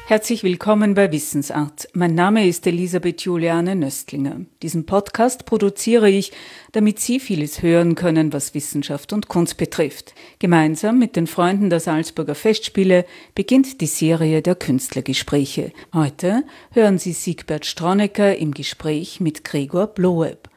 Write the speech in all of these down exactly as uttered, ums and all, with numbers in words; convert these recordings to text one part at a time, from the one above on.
Herzlich willkommen bei Wissensart. Mein Name ist Elisabeth Juliane Nöstlinger. Diesen Podcast produziere ich, damit Sie vieles hören können, was Wissenschaft und Kunst betrifft. Gemeinsam mit den Freunden der Salzburger Festspiele beginnt die Serie der Künstlergespräche. Heute hören Sie Siegbert Stronecker im Gespräch mit Gregor Bloeb.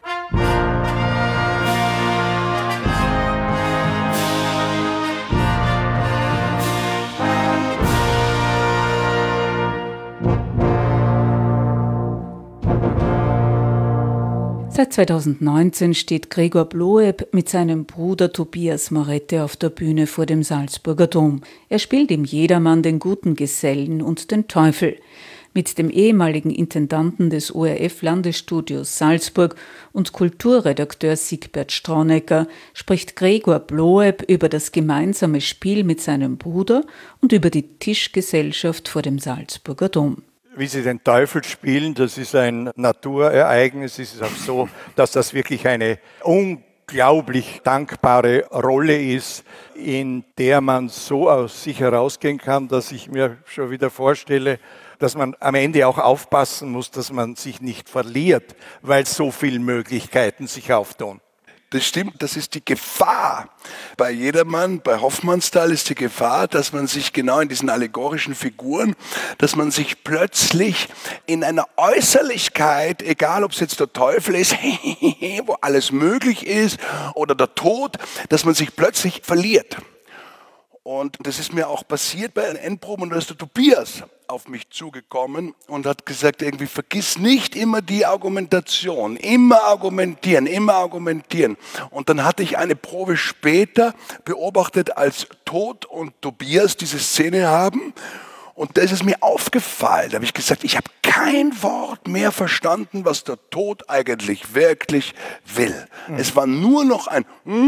Seit zweitausendneunzehn steht Gregor Bloeb mit seinem Bruder Tobias Morette auf der Bühne vor dem Salzburger Dom. Er spielt im Jedermann den guten Gesellen und den Teufel. Mit dem ehemaligen Intendanten des O R F-Landesstudios Salzburg und Kulturredakteur Siegbert Stronecker spricht Gregor Bloeb über das gemeinsame Spiel mit seinem Bruder und über die Tischgesellschaft vor dem Salzburger Dom. Wie sie den Teufel spielen, das ist ein Naturereignis. Es ist auch so, dass das wirklich eine unglaublich dankbare Rolle ist, in der man so aus sich herausgehen kann, dass ich mir schon wieder vorstelle, dass man am Ende auch aufpassen muss, dass man sich nicht verliert, weil so viele Möglichkeiten sich auftun. Das stimmt, das ist die Gefahr. Bei Jedermann, bei Hoffmannsthal ist die Gefahr, dass man sich genau in diesen allegorischen Figuren, dass man sich plötzlich in einer Äußerlichkeit, egal ob es jetzt der Teufel ist, wo alles möglich ist, oder der Tod, dass man sich plötzlich verliert. Und das ist mir auch passiert bei einer Endprobe, und da ist der Tobias auf mich zugekommen und hat gesagt, irgendwie vergiss nicht immer die Argumentation, immer argumentieren, immer argumentieren. Und dann hatte ich eine Probe später beobachtet, als Tod und Tobias diese Szene haben. Und da ist es mir aufgefallen, da habe ich gesagt, ich habe kein Wort mehr verstanden, was der Tod eigentlich wirklich will. Mhm. Es war nur noch ein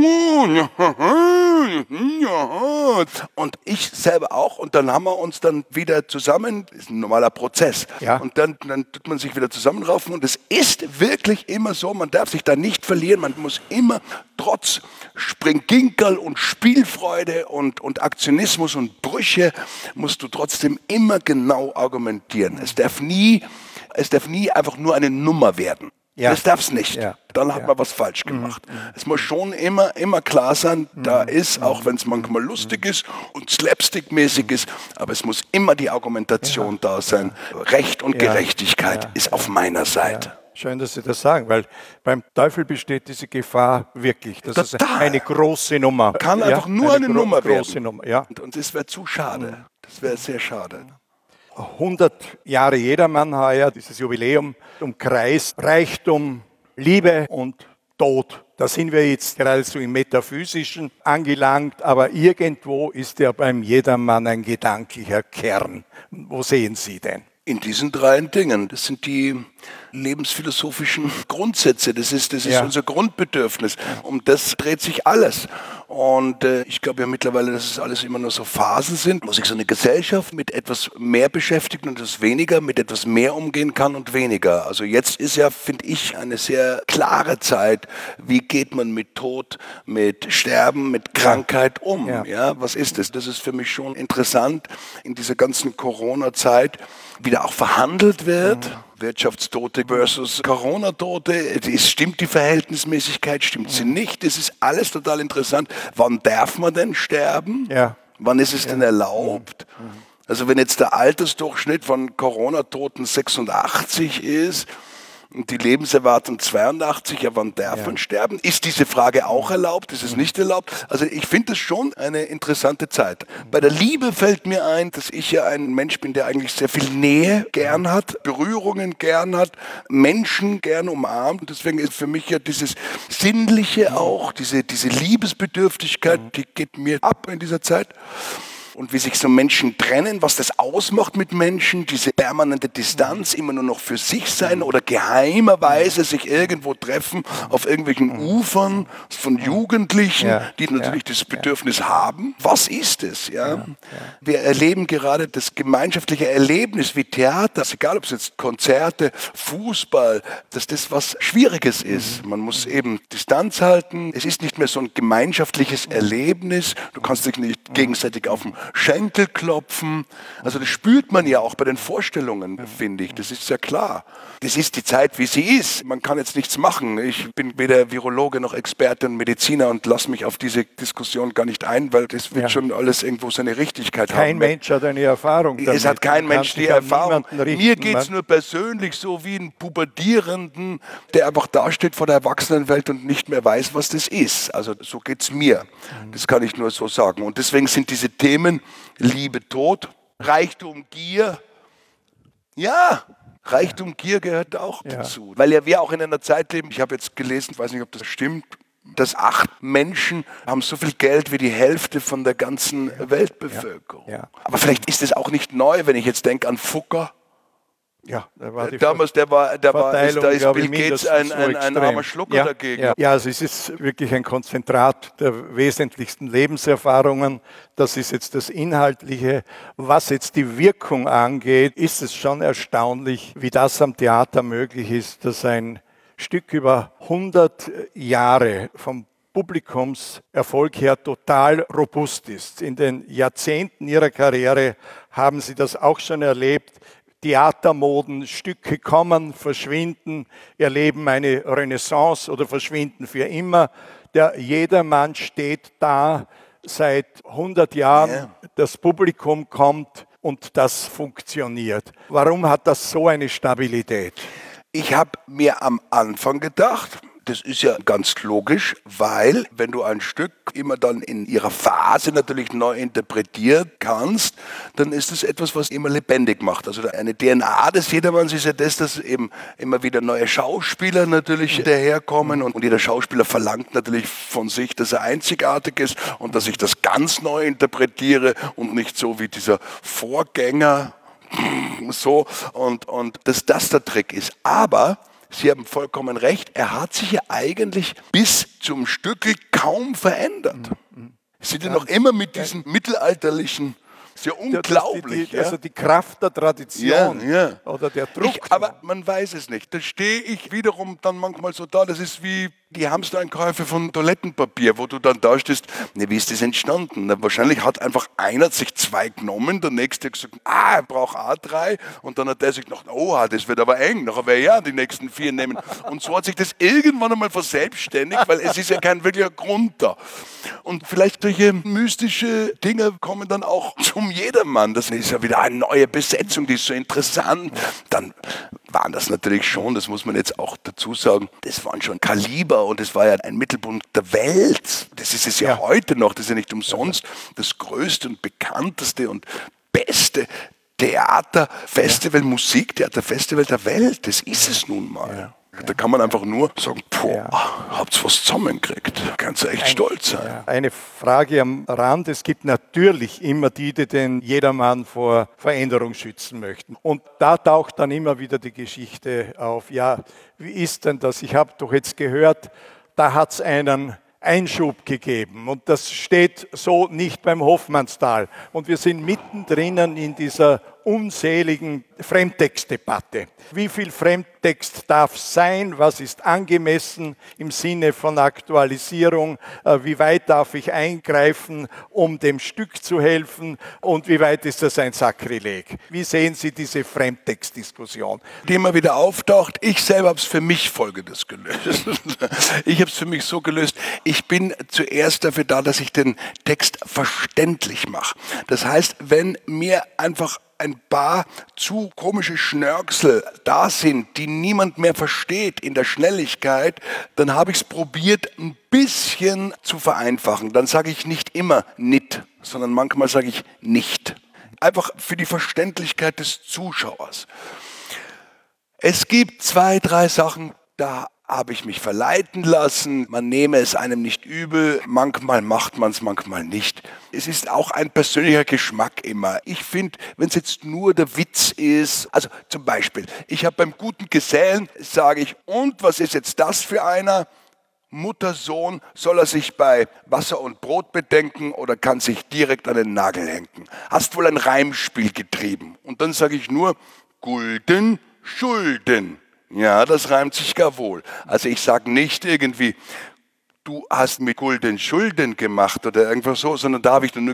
und ich selber auch. Und dann haben wir uns dann wieder zusammen, das ist ein normaler Prozess. Ja. Und dann, dann tut man sich wieder zusammenraufen. Und es ist wirklich immer so, man darf sich da nicht verlieren. Man muss immer trotz Springginkerl und Spielfreude und, und Aktionismus und Brüche, musst du trotzdem immer genau argumentieren. Es darf nie, es darf nie einfach nur eine Nummer werden. Ja. Das darf es nicht. Ja. Dann hat ja. man was falsch gemacht. Mhm. Es muss schon immer, immer klar sein, mhm. da ist, auch wenn es manchmal lustig ist und slapstick-mäßig ist, aber es muss immer die Argumentation ja. da sein. Recht und ja. Gerechtigkeit ja. ist auf meiner Seite. Ja. Schön, dass Sie das sagen, weil beim Teufel besteht diese Gefahr wirklich. Das Total. ist eine große Nummer. Kann ja, einfach nur eine, eine Nummer gro- große werden. Nummer, ja. Und, und das wäre zu schade. Das wäre sehr schade. hundert Jahre Jedermann heuer, dieses Jubiläum, umkreist Reichtum, Liebe und Tod. Da sind wir jetzt geradezu im Metaphysischen angelangt, aber irgendwo ist ja beim Jedermann ein gedanklicher Kern. Wo sehen Sie denn? In diesen drei Dingen. Das sind die lebensphilosophischen Grundsätze. Das ist, das ist ja. unser Grundbedürfnis. Um das dreht sich alles. Und äh, ich glaube ja mittlerweile, dass es alles immer nur so Phasen sind, wo sich so eine Gesellschaft mit etwas mehr beschäftigt und etwas weniger, mit etwas mehr umgehen kann und weniger. Also jetzt ist ja, finde ich, eine sehr klare Zeit. Wie geht man mit Tod, mit Sterben, mit Krankheit um? Ja. Ja, was ist das? Das ist für mich schon interessant in dieser ganzen Corona-Zeit, wie da auch verhandelt wird. Mhm. Wirtschaftstote versus Corona-Tote. Es stimmt die Verhältnismäßigkeit, stimmt sie nicht? Das ist alles total interessant. Wann darf man denn sterben? Ja. Wann ist es ja. denn erlaubt? Mhm. Also wenn jetzt der Altersdurchschnitt von Corona-Toten sechsundachtzig ist, und die Lebenserwartung zweiundachtzig, ja, wann darf ja. man sterben? Ist diese Frage auch erlaubt? Ist es nicht erlaubt? Also ich finde das schon eine interessante Zeit. Bei der Liebe fällt mir ein, dass ich ja ein Mensch bin, der eigentlich sehr viel Nähe gern hat, Berührungen gern hat, Menschen gern umarmt. Und deswegen ist für mich ja dieses Sinnliche auch, diese, diese Liebesbedürftigkeit, die geht mir ab in dieser Zeit. Und wie sich so Menschen trennen, was das ausmacht mit Menschen, diese permanente Distanz, immer nur noch für sich sein oder geheimerweise sich irgendwo treffen auf irgendwelchen Ufern von Jugendlichen, ja, die natürlich ja, das Bedürfnis ja. haben. Was ist es? Ja? Ja, ja. Wir erleben gerade das gemeinschaftliche Erlebnis wie Theater, egal ob es jetzt Konzerte, Fußball, dass das was Schwieriges ist. Man muss eben Distanz halten. Es ist nicht mehr so ein gemeinschaftliches Erlebnis. Du kannst dich nicht gegenseitig auf den Schenkelklopfen. Also das spürt man ja auch bei den Vorstellungen, finde ich. Das ist ja klar. Das ist die Zeit, wie sie ist. Man kann jetzt nichts machen. Ich bin weder Virologe noch Experte und Mediziner und lasse mich auf diese Diskussion gar nicht ein, weil das wird ja schon alles irgendwo seine Richtigkeit kein haben. Kein Mensch hat eine Erfahrung damit. Es hat kein Mensch die Erfahrung. Richten, Mir geht es nur persönlich so wie ein Pubertierenden, der einfach dasteht vor der Erwachsenenwelt und nicht mehr weiß, was das ist. Also so geht es mir. Das kann ich nur so sagen. Und deswegen sind diese Themen Liebe, Tod, Reichtum, Gier, ja, Reichtum, Gier gehört auch ja. dazu. Weil ja wir auch in einer Zeit leben, ich habe jetzt gelesen, ich weiß nicht, ob das stimmt, dass acht Menschen haben so viel Geld wie die Hälfte von der ganzen ja. Weltbevölkerung. Ja. Ja. Aber vielleicht ist es auch nicht neu, wenn ich jetzt denke an Foucault. Ja, da war die Damals, der war, der war, ist, da ist Bill Gates ein, ein, ein armer Schlucker ja, dagegen. Ja. ja, also es ist wirklich ein Konzentrat der wesentlichsten Lebenserfahrungen. Das ist jetzt das Inhaltliche. Was jetzt die Wirkung angeht, ist es schon erstaunlich, wie das am Theater möglich ist, dass ein Stück über hundert Jahre vom Publikumserfolg her total robust ist. In den Jahrzehnten ihrer Karriere haben sie das auch schon erlebt. Theatermoden, Stücke kommen, verschwinden, erleben eine Renaissance oder verschwinden für immer. Der Jedermann steht da seit hundert Jahren, yeah. Das Publikum kommt und das funktioniert. Warum hat das so eine Stabilität? Ich habe mir am Anfang gedacht, das ist ja ganz logisch, weil wenn du ein Stück immer dann in ihrer Phase natürlich neu interpretieren kannst, dann ist es etwas, was immer lebendig macht. Also eine D N A des Jedermanns ist ja das, dass eben immer wieder neue Schauspieler natürlich ja. daherkommen und jeder Schauspieler verlangt natürlich von sich, dass er einzigartig ist und dass ich das ganz neu interpretiere und nicht so wie dieser Vorgänger so und, und dass das der Trick ist. Aber Sie haben vollkommen recht, er hat sich ja eigentlich bis zum Stückel kaum verändert. Mhm. Sie sind ja noch immer mit diesen mittelalterlichen, sehr unglaublich. Die, die, also die Kraft der Tradition ja, ja. oder der Druck. Ich, aber man weiß es nicht. Da stehe ich wiederum dann manchmal so da, das ist wie die Hamstereinkäufe von Toilettenpapier, wo du dann da stehst, ne, wie ist das entstanden? Na, wahrscheinlich hat einfach einer sich zwei genommen, der nächste hat gesagt, ah, er braucht auch drei und dann hat der sich gedacht, oh, das wird aber eng, nachher werde ich ja die nächsten vier nehmen. Und so hat sich das irgendwann einmal verselbstständigt, weil es ist ja kein wirklicher Grund da. Und vielleicht solche mystische Dinge kommen dann auch zum Jedermann. Das ist ja wieder eine neue Besetzung, die ist so interessant. Dann waren das natürlich schon, das muss man jetzt auch dazu sagen, das waren schon Kaliber und es war ja ein Mittelpunkt der Welt. Das ist es ja, ja heute noch, das ist ja nicht umsonst das größte und bekannteste und beste Theaterfestival, ja. Musiktheaterfestival der Welt. Das ist es nun mal. Ja. Da kann man einfach nur sagen, boah, ja. habt's was zusammengekriegt. Kannst du echt Ein, stolz sein. Ja. Eine Frage am Rand. Es gibt natürlich immer die, die den Jedermann vor Veränderung schützen möchten. Und da taucht dann immer wieder die Geschichte auf. Ja, wie ist denn das? Ich habe doch jetzt gehört, da hat es einen Einschub gegeben. Und das steht so nicht beim Hofmannsthal. Und wir sind mittendrin in dieser unseligen Fremdtextdebatte. Wie viel Fremdtext darf sein? Was ist angemessen im Sinne von Aktualisierung? Wie weit darf ich eingreifen, um dem Stück zu helfen? Und wie weit ist das ein Sakrileg? Wie sehen Sie diese Fremdtextdiskussion? Die immer wieder auftaucht. Ich selber habe es für mich Folgendes gelöst. Ich habe es für mich so gelöst. Ich bin zuerst dafür da, dass ich den Text verständlich mache. Das heißt, wenn mir einfach ein paar zu komische Schnörksel da sind, die niemand mehr versteht in der Schnelligkeit, dann habe ich es probiert, ein bisschen zu vereinfachen. Dann sage ich nicht immer nit, sondern manchmal sage ich nicht. Einfach für die Verständlichkeit des Zuschauers. Es gibt zwei, drei Sachen, da habe ich mich verleiten lassen. Man nehme es einem nicht übel. Manchmal macht man es, manchmal nicht. Es ist auch ein persönlicher Geschmack immer. Ich finde, wenn es jetzt nur der Witz ist, also zum Beispiel, ich habe beim guten Gesellen, sage ich, und was ist jetzt das für einer? Mutter, Sohn, soll er sich bei Wasser und Brot bedenken oder kann sich direkt an den Nagel hängen? Hast wohl ein Reimspiel getrieben. Und dann sage ich nur, Gulden, Schulden. Ja, das reimt sich gar wohl. Also ich sage nicht irgendwie, du hast mit Gulden Schulden gemacht oder irgendwas so, sondern da habe ich dann nur gesagt,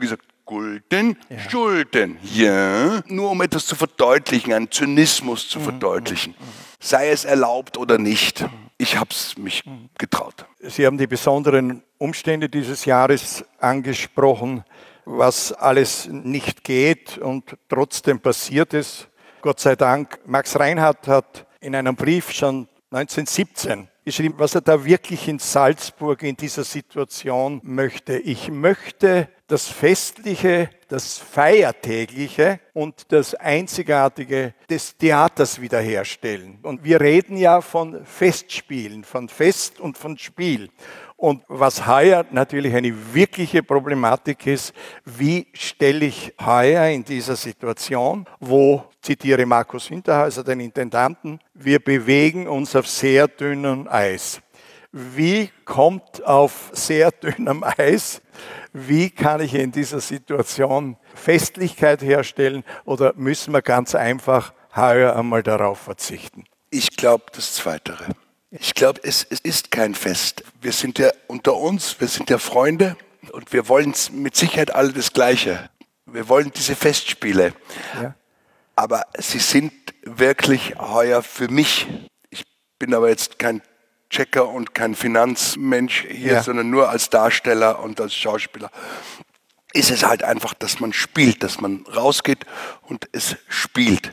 Gulden, ja. Schulden. Ja. Nur um etwas zu verdeutlichen, einen Zynismus zu verdeutlichen. Sei es erlaubt oder nicht. Ich habe es mich getraut. Sie haben die besonderen Umstände dieses Jahres angesprochen, was alles nicht geht und trotzdem passiert ist. Gott sei Dank. Max Reinhardt hat in einem Brief schon neunzehnhundertsiebzehn geschrieben, was er da wirklich in Salzburg in dieser Situation möchte. Ich möchte das Festliche, das Feiertägliche und das Einzigartige des Theaters wiederherstellen. Und wir reden ja von Festspielen, von Fest und von Spiel. Und was heuer natürlich eine wirkliche Problematik ist, wie stelle ich heuer in dieser Situation, wo, zitiere Markus Hinterhäuser, den Intendanten, wir bewegen uns auf sehr dünnem Eis. Wie kommt auf sehr dünnem Eis, wie kann ich in dieser Situation Festlichkeit herstellen oder müssen wir ganz einfach heuer einmal darauf verzichten? Ich glaube, das Zweitere. Ich glaube, es, es ist kein Fest. Wir sind ja unter uns, wir sind ja Freunde und wir wollen mit Sicherheit alle das Gleiche. Wir wollen diese Festspiele. Ja. Aber sie sind wirklich heuer für mich. Ich bin aber jetzt kein Checker und kein Finanzmensch hier, ja. sondern nur als Darsteller und als Schauspieler. Ist es halt einfach, dass man spielt, dass man rausgeht und es spielt.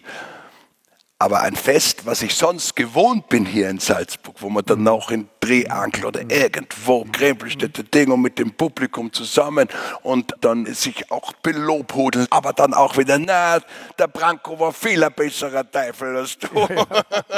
Aber ein Fest, was ich sonst gewohnt bin hier in Salzburg, wo man dann auch in Drehankel oder irgendwo Kremplstädte Ding und mit dem Publikum zusammen und dann sich auch belobhudeln, aber dann auch wieder, na, der Branko war viel ein besserer Teufel als du. Ja.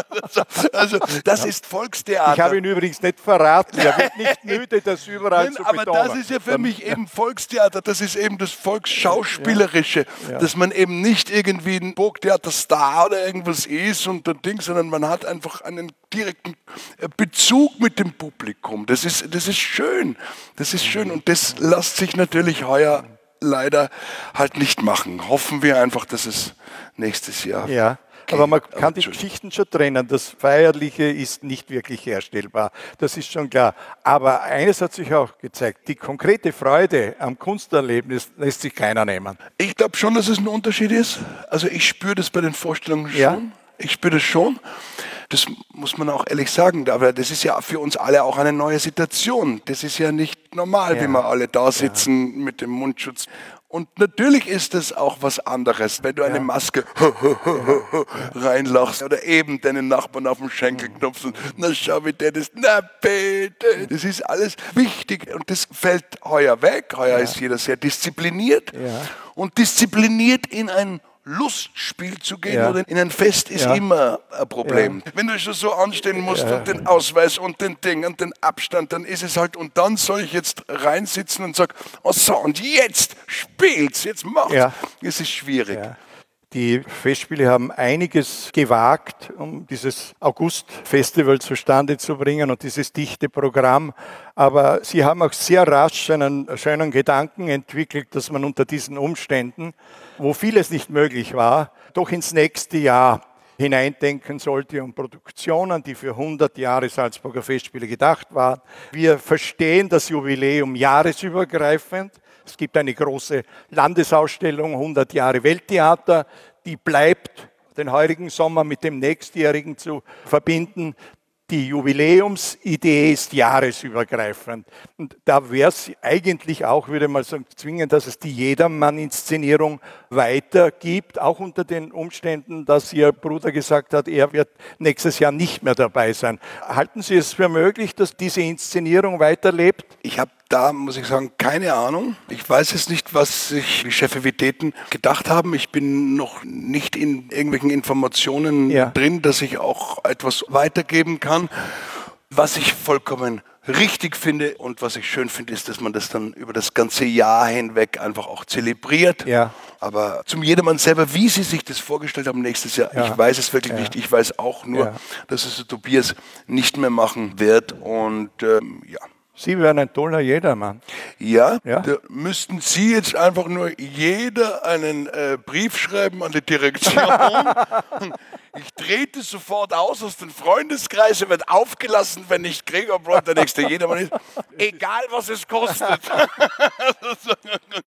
Also das ist Volkstheater. Ich habe ihn übrigens nicht verraten, er wird nicht müde, das überall Nein, zu aber betonen. Aber das ist ja für mich eben Volkstheater, das ist eben das Volksschauspielerische, ja. Ja. dass man eben nicht irgendwie ein Burgtheaterstar oder irgendwas ist und ein Ding, sondern man hat einfach einen direkten Bezug mit dem Publikum. Das ist, das ist schön. Das ist schön und das lässt sich natürlich heuer leider halt nicht machen. Hoffen wir einfach, dass es nächstes Jahr ja. Aber man kann die Geschichten schon trennen. Das Feierliche ist nicht wirklich herstellbar. Das ist schon klar. Aber eines hat sich auch gezeigt. Die konkrete Freude am Kunsterlebnis lässt sich keiner nehmen. Ich glaube schon, dass es ein Unterschied ist. Also ich spüre das bei den Vorstellungen schon. Ja. Ich spüre das schon. Das muss man auch ehrlich sagen. Aber das ist ja für uns alle auch eine neue Situation. Das ist ja nicht normal, ja. wie wir alle da sitzen ja. mit dem Mundschutz. Und natürlich ist es auch was anderes, wenn du eine Maske reinlachst oder eben deinen Nachbarn auf den Schenkel knopfst und na schau, wie der das, na bitte. Das ist alles wichtig und das fällt heuer weg. Heuer ja. ist jeder sehr diszipliniert ja. und diszipliniert in ein Lustspiel zu gehen ja. oder in ein Fest ist ja. immer ein Problem. Ja. Wenn du schon so anstehen musst ja. und den Ausweis und den Ding und den Abstand, dann ist es halt, und dann soll ich jetzt reinsitzen und sagen, oh so, und jetzt spielt's, jetzt macht's. Ja. Es ist schwierig. Ja. Die Festspiele haben einiges gewagt, um dieses August-Festival zustande zu bringen und dieses dichte Programm. Aber sie haben auch sehr rasch einen schönen Gedanken entwickelt, dass man unter diesen Umständen, wo vieles nicht möglich war, doch ins nächste Jahr hineindenken sollte und Produktionen, die für hundert Jahre Salzburger Festspiele gedacht waren. Wir verstehen das Jubiläum jahresübergreifend. Es gibt eine große Landesausstellung, hundert Jahre Welttheater, die bleibt den heurigen Sommer mit dem nächstjährigen zu verbinden. Die Jubiläumsidee ist jahresübergreifend. Und da wäre es eigentlich auch, würde man sagen, zwingend, dass es die Jedermann-Inszenierung weitergibt, auch unter den Umständen, dass Ihr Bruder gesagt hat, er wird nächstes Jahr nicht mehr dabei sein. Halten Sie es für möglich, dass diese Inszenierung weiterlebt? Ich habe da, muss ich sagen, keine Ahnung. Ich weiß jetzt nicht, was sich die Chefivitäten gedacht haben. Ich bin noch nicht in irgendwelchen Informationen ja. drin, dass ich auch etwas weitergeben kann. Was ich vollkommen richtig finde und was ich schön finde, ist, dass man das dann über das ganze Jahr hinweg einfach auch zelebriert. Ja. Aber zum jedermann selber, wie sie sich das vorgestellt haben nächstes Jahr, ja. ich weiß es wirklich ja. nicht. Ich weiß auch nur, ja. dass es der Tobias nicht mehr machen wird und ähm, ja. Sie wären ein toller Jedermann. Ja, ja? Da müssten Sie jetzt einfach nur jeder einen äh, Brief schreiben an die Direktion. Ich trete sofort aus aus den Freundeskreisen, wird aufgelassen, wenn nicht Gregor Brott der nächste Jedermann ist. Egal, was es kostet.